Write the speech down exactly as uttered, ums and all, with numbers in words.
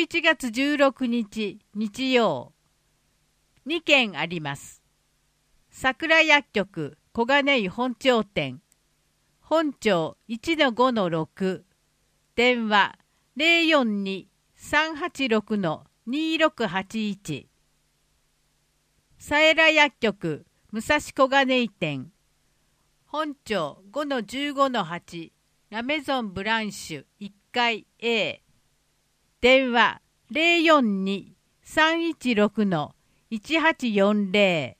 ちがつじゅうろくにち日曜、にけんあります。桜薬局小金井本町店、本町 いちのごのろく、電話 ゼロよんに さんはちろく にろくはちいち。さえら薬局武蔵小金井店、本町 ごのじゅうごのはち、ラメゾンブランシュいっかい A、電話 ゼロよんに さんいちろく いちはちよんゼロ。